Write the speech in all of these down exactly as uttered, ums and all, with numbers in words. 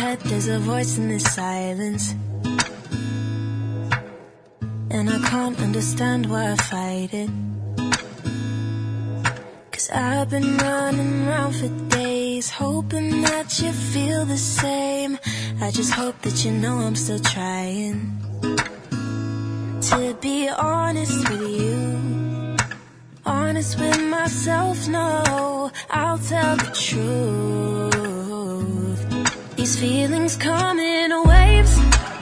head, there's a voice in this silence, and I can't understand why I fight it. Cause I've been running around for days, hoping that you feel the same. I just hope that you know I'm still trying to be honest with you, honest with myself. No, I'll tell the truth. These feelings come in waves.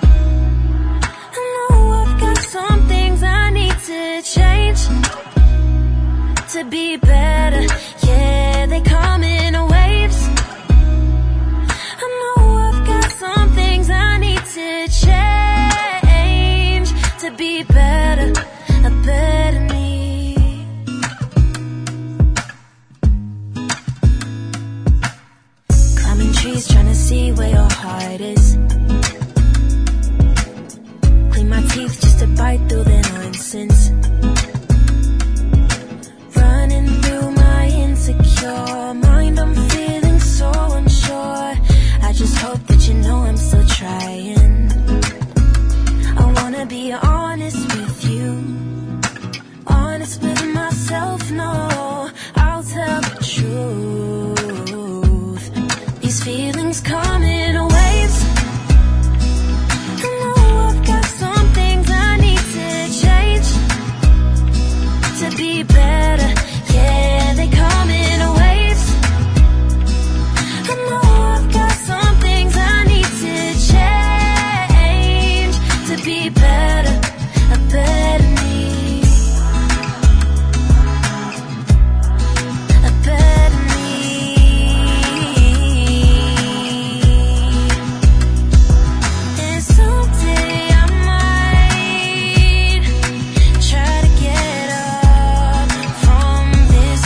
I know I've got some things I need to change to be better. Yeah, they come in waves. I know I've got some things I need to change to be better, a better me. Climbing trees, trying to see where your heart is. Clean my teeth just to bite through the nonsense. Running through my insecure mind, I'm feeling so unsure. I just hope that you know I'm still trying. I wanna be honest with you, honest with myself. No, I'll tell the truth. These feelings come in waves. I know I've got some things I need to change to be better. Yeah, they come in waves. I know I've got some things I need to change to be better, a better me, a better me. And someday I might try to get up from this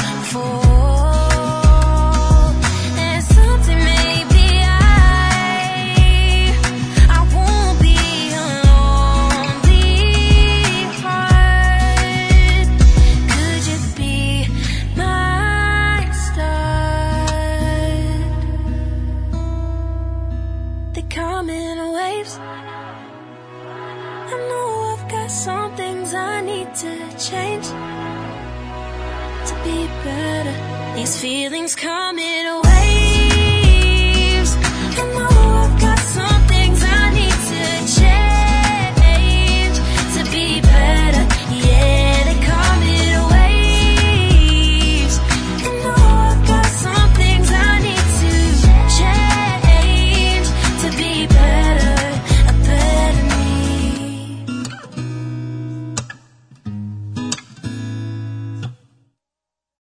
fall, and someday maybe I I won't be a lonely heart. Could you be my start? They come in waves. I know I've got some things I need to change to be better. These feelings come in